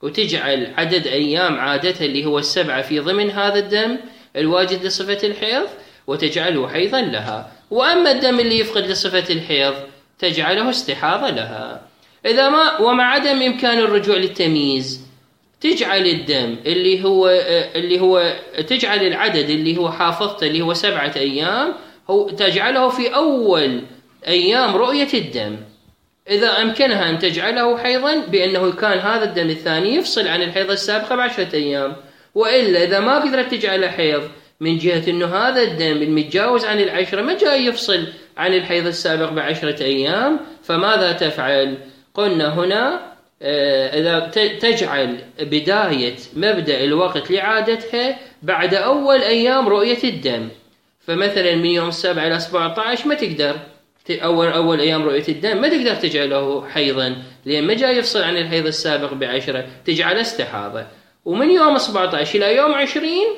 وتجعل عدد أيام عادتها اللي هو السبعة في ضمن هذا الدم الواجد لصفة الحيض وتجعله حيضا لها. وأما الدم اللي يفقد لصفة الحيض تجعله استحاضة لها. إذا ما ومع عدم إمكان الرجوع للتمييز، تجعل الدم اللي هو اللي هو تجعل العدد اللي هو حافظته اللي هو سبعة أيام هو تجعله في أول أيام رؤية الدم، إذا أمكنها أن تجعله حيضا بأنه كان هذا الدم الثاني يفصل عن الحيض السابقة بعشرة أيام. وإلا إذا ما قدرت تجعله حيض من جهة أنه هذا الدم المتجاوز عن العشرة ما جاي يفصل عن الحيض السابق بعشرة أيام، فماذا تفعل؟ قلنا هنا إذا تجعل بداية مبدأ الوقت لعادتها بعد أول أيام رؤية الدم، فمثلا من يوم السابع إلى سبعة عشر ما تقدر أول أول أيام رؤية الدم ما تقدر تجعله حيضا، لأن ما جاي يفصل عن الحيض السابق بعشرة، تجعله استحاضة. ومن يوم سبعة عشر إلى يوم عشرين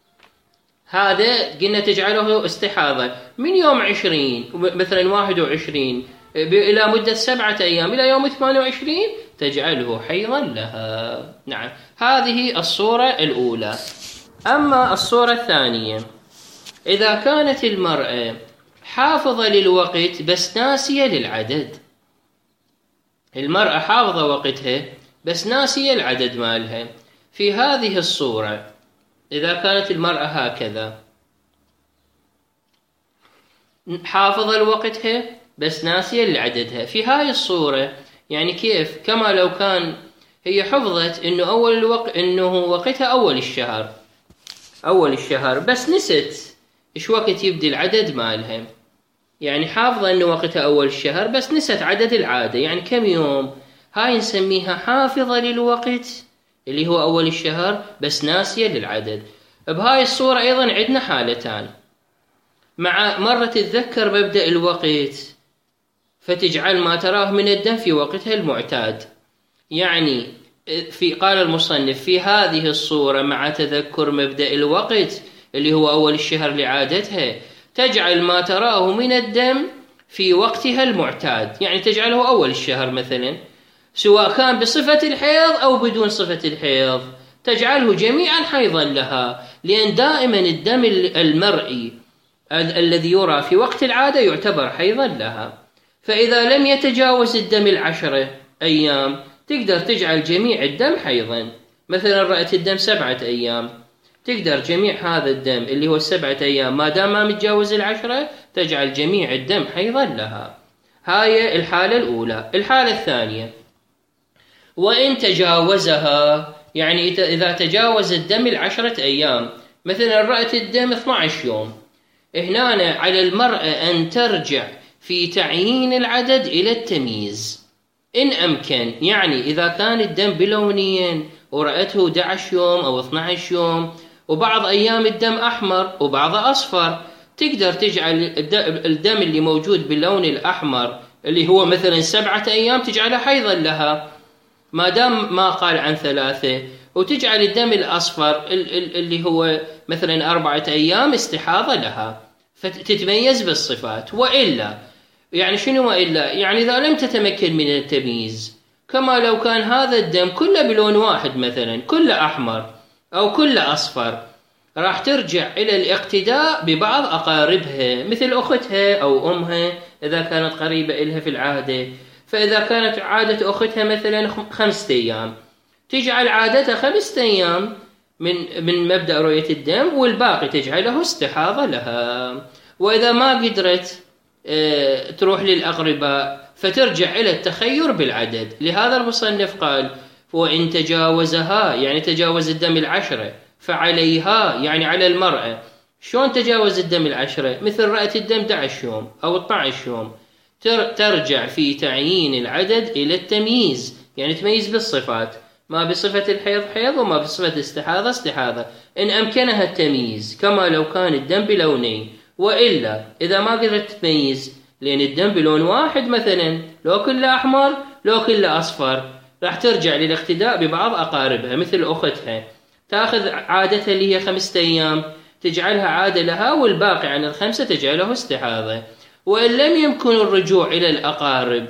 هذا قلنا تجعله استحاضة. من يوم عشرين مثلا واحد وعشرين إلى مدة سبعة أيام إلى يوم ثمانية وعشرين تجعله حيضا لها. نعم، هذه الصورة الأولى. أما الصورة الثانية، إذا كانت المرأة حافظة للوقت بس ناسية للعدد، المرأة حافظة وقتها بس ناسية العدد مالها. في هذه الصورة إذا كانت المرأة هكذا حافظة لوقتها بس ناسية لعددها، في هاي الصورة يعني كيف؟ كما لو كان هي حفظت إنه أول الوقت إنه وقتها أول الشهر أول الشهر بس نست إيش وقت يبدي العدد مالها. يعني حافظة إنه وقتها أول الشهر بس نست عدد العادة، يعني كم يوم. هاي نسميها حافظة للوقت اللي هو أول الشهر بس ناسية للعدد. بهاي الصورة أيضا عندنا حالتان، مع مرة تتذكر مبدأ الوقت فتجعل ما تراه من الدم في وقتها المعتاد. يعني في قال المصنف في هذه الصورة مع تذكر مبدأ الوقت اللي هو أول الشهر لعادتها تجعل ما تراه من الدم في وقتها المعتاد، يعني تجعله أول الشهر مثلا سواء كان بصفة الحيض أو بدون صفة الحيض، تجعله جميعا حيضا لها، لأن دائما الدم المرئي الذي يرى في وقت العادة يعتبر حيضا لها. فإذا لم يتجاوز الدم العشرة أيام تقدر تجعل جميع الدم حيضا. مثلا رأت الدم سبعة أيام، تقدر جميع هذا الدم اللي هو السبعة أيام ما دام ما متجاوز العشرة تجعل جميع الدم حيضا لها. هاي الحالة الأولى. الحالة الثانية وإن تجاوزها، يعني إذا تجاوز الدم العشرة أيام، مثلا رأت الدم اثني عشر يوم، هنا على المرأة أن ترجع في تعيين العدد إلى التمييز إن أمكن. يعني إذا كان الدم بلونين ورأته أحد عشر يوم أو اثني عشر يوم وبعض أيام الدم أحمر وبعض أصفر، تقدر تجعل الدم اللي موجود باللون الأحمر اللي هو مثلا سبعة أيام تجعلها حيضا لها ما دام ما قال عن ثلاثة، وتجعل الدم الأصفر اللي هو مثلا أربعة أيام استحاضة لها، فتتميز بالصفات. وإلا يعني شنو وإلا؟ يعني إذا لم تتمكن من التمييز، كما لو كان هذا الدم كله بلون واحد مثلا كله أحمر أو كله أصفر، راح ترجع إلى الاقتداء ببعض أقاربها مثل أختها أو أمها إذا كانت قريبة إلها في العادة. فإذا كانت عادة أختها مثلا خمسة أيام تجعل عادتها خمسة أيام من من مبدأ رؤية الدم، والباقي تجعله استحاضة لها. وإذا ما قدرت اه تروح للأقرباء فترجع إلى التخير بالعدد. لهذا المصنف قال وإن تجاوزها، يعني تجاوز الدم العشرة، فعليها يعني على المرأة. شلون تجاوز الدم العشرة؟ مثل رأت الدم أحد عشر يوم أو اثني عشر يوم، ترجع في تعيين العدد إلى التمييز، يعني تميز بالصفات، ما بصفة الحيض حيض وما بصفة استحاضة استحاضة إن أمكنها التمييز، كما لو كان الدم بلونين. وإلا إذا ما قدرت تميز لأن الدم بلون واحد مثلا لو كله أحمر لو كله أصفر، راح ترجع للاقتداء ببعض أقاربها مثل أختها، تأخذ عادتها اللي هي خمسة أيام تجعلها عادة لها، والباقي عن الخمسة تجعله استحاضة. وإن لم يمكن الرجوع إلى الأقارب،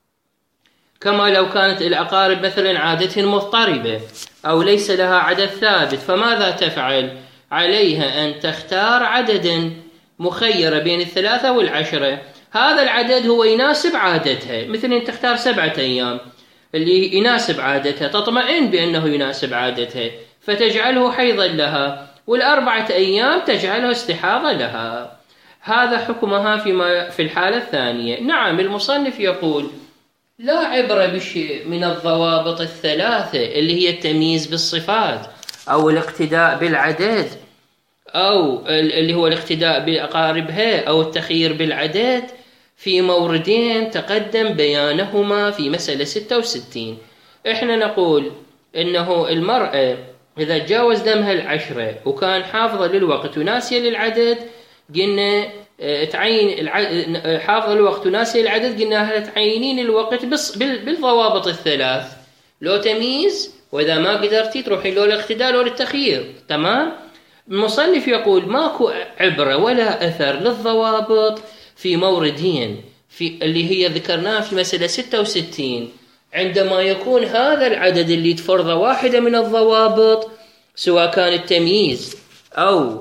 كما لو كانت الأقارب مثلا عادتهم مضطربة أو ليس لها عدد ثابت، فماذا تفعل؟ عليها أن تختار عددا مخيرة بين الثلاثة والعشرة، هذا العدد هو يناسب عادتها. مثلا تختار سبعة أيام اللي يناسب عادتها، تطمئن بأنه يناسب عادتها فتجعله حيضا لها، والأربعة أيام تجعله استحاضة لها. هذا حكمها فيما في الحالة الثانية. نعم المصنف يقول لا عبرة بشيء من الضوابط الثلاثة اللي هي التمييز بالصفات أو الاقتداء بالعدد أو اللي هو الاقتداء بأقاربها أو التخيير بالعدد في موردين تقدم بيانهما في مسألة ستة وستين. إحنا نقول إنه المرأة إذا تجاوز دمها العشرة وكان حافظة للوقت وناسية للعدد، قلنا تعين حافظة الوقت وناسية العدد، قلنا تعينين الوقت بالضوابط الثلاث، لو تمييز، وإذا ما قدرتي تروحي لو الاقتداء لو للتخيير. تمام. المصنف يقول ماكو عبرة ولا أثر للضوابط في موردين في اللي هي ذكرناه في مسألة ستة وستين، عندما يكون هذا العدد اللي تفرض واحدة من الضوابط سواء كان التمييز أو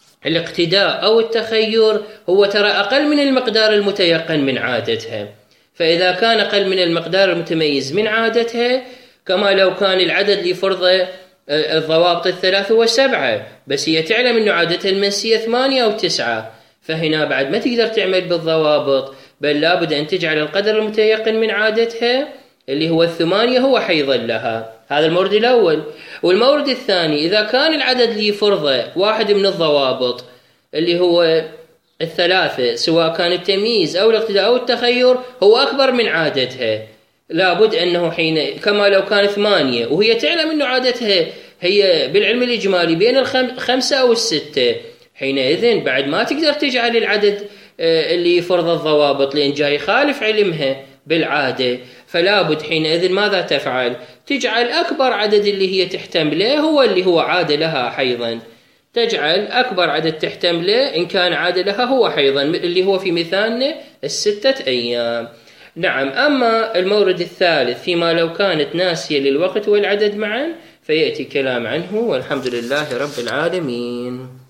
الاقتداء أو التخير هو ترى أقل من المقدار المتيقن من عادتها. فإذا كان أقل من المقدار المتميز من عادتها، كما لو كان العدد اللي فرضه الضوابط الثلاث هو سبعة، بس هي تعلم أنه عادتها المنسية ثمانية أو تسعة، فهنا بعد ما تقدر تعمل بالضوابط، بل لابد أن تجعل القدر المتيقن من عادتها اللي هو الثمانية هو حيظل لها. هذا المورد الأول. والمورد الثاني، إذا كان العدد اللي فرضه واحد من الضوابط اللي هو الثلاثة، سواء كان التمييز أو الاقتداء أو التخير، هو أكبر من عادتها، لابد أنه حين كما لو كان ثمانية وهي تعلم أنه عادتها هي بالعلم الإجمالي بين الخمسة أو الستة، حينئذ بعد ما تقدر تجعل العدد اللي فرض الضوابط لأن جاي يخالف علمها بالعادة، فلابد حينئذ ماذا تفعل؟ تجعل أكبر عدد اللي هي تحتمله هو اللي هو عادة لها حيضا، تجعل أكبر عدد تحتمله إن كان عادة لها هو حيضا، اللي هو في مثالنا الستة أيام. نعم. أما المورد الثالث فيما لو كانت ناسية للوقت والعدد معا، فيأتي كلام عنه، والحمد لله رب العالمين.